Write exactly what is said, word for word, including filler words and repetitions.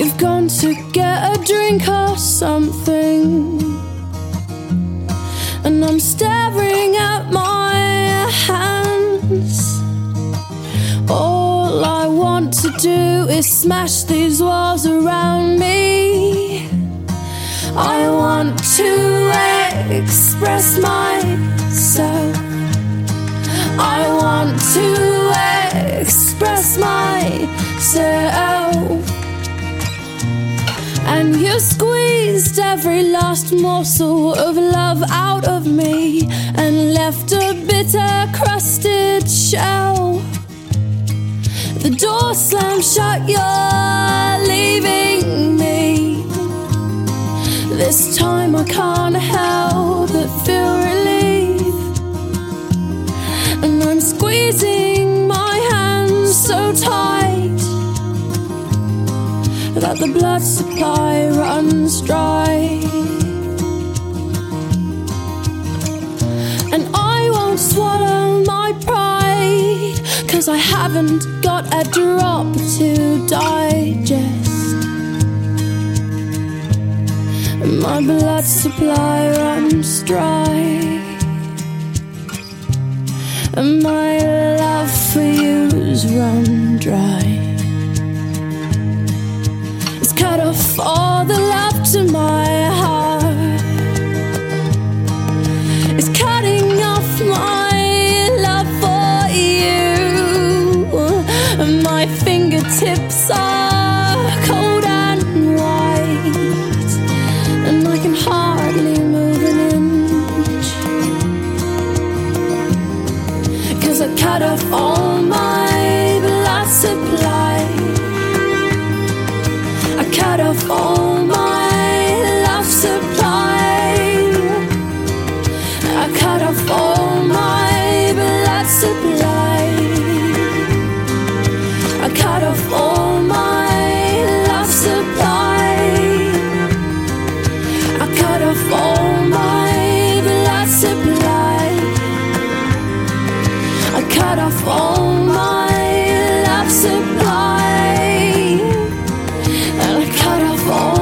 You've gone to get a drink or something, and I'm staring at my hands. All I want to do is smash these walls around me. I want to express myself. I want to express myself. And you squeezed every last morsel of love out of me and left a bitter crusted shell. The door slammed shut, you're leaving me. This time I can't help but feel relief. And I'm squeezing my hands so tight that the blood supply runs dry. And I won't swallow my pride, 'cause I haven't got a drop to digest. My blood supply runs dry, and my love for you's run dry. It's cut off all the love to my heart. It's cutting off my love for you, and my fingertips are cold and white, and I can hardly move an inch, 'cause I cut off all my blood supply. I cut off all my love supply. I cut off all my blood supply. I cut off all my love supply. I cut off all my blood supply. I cut off all my love supply. And I cut off all